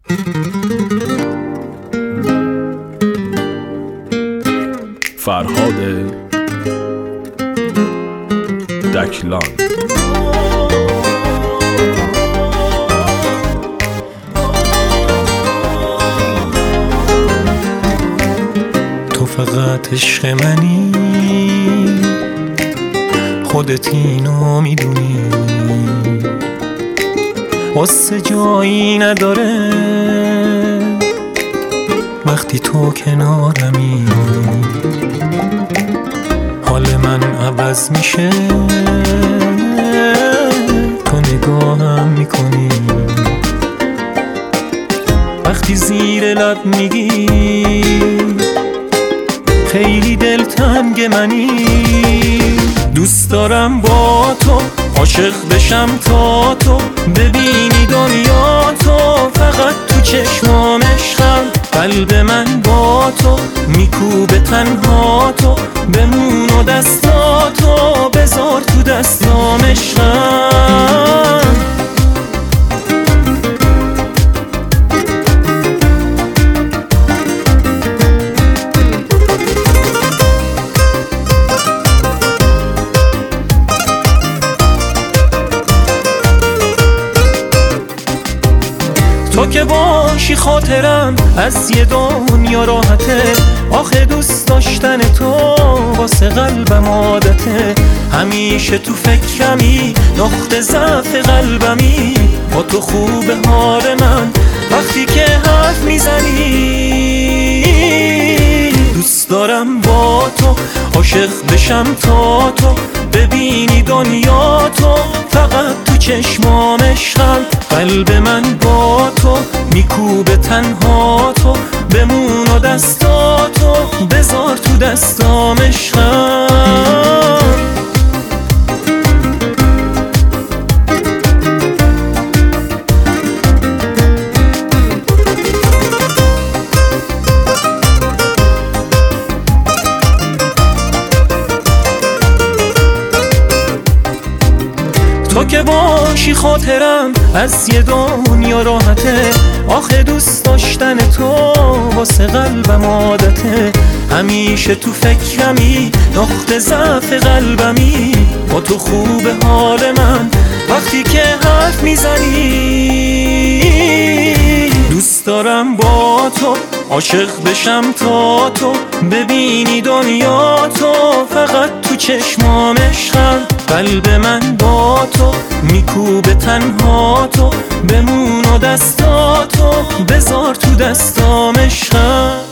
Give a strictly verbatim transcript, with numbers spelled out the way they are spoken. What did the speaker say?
فرهاد دکلان. تو فقط عشق منی، خودت اینو میدونی، واسه جایی نداره وقتی تو کنارمی. حال من عوض میشه تو نگاهم میکنی، وقتی زیر لب میگی خیلی دلتنگ منی. دوست دارم با تو عاشق بشم تا تو ببینی دنیا تو، فقط تو چشمام عشقم، قلب من با تو میکوبه تنها تو، بمون و دستاتو بذار تو دستام عشقم. تو که باشی خاطرم از یه دنیا راحته، آخه دوست داشتن تو واسه قلبم عادته. همیشه تو فکرمی، نقطه ضعف قلبمی، با تو خوبه حال من وقتی که حرف میزنی. دوست دارم با تو عاشق بشم تا تو ببینی دنیا تو، فقط تو چشمام عشقم، قلب من با تو میکوبه تنها تو، بمون و دستاتو بذار تو دستام عشقم. تو که باشی خاطرم از یه دنیا راحته، آخه دوست داشتن تو واسه قلبم عادته. همیشه تو فکرمی، نقطه ضعف قلبمی، با تو خوبه حال من وقتی که حرف میزنی. دوست دارم با تو عاشق بشم تا تو ببینی دنیا تو، فقط تو چشمام عشقم، قلب من با تو میکوبه تنها تو، بمون و دستاتو بذار تو دستام عشقم.